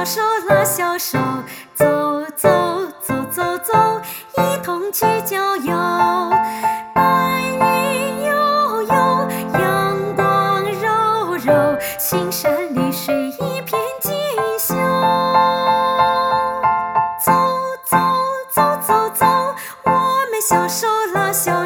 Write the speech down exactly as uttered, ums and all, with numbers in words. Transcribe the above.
手拉小手，走走走走走，一同去郊游。白云悠悠，阳光柔柔，青山绿水一片锦绣。走走走走走，我们小手拉小手。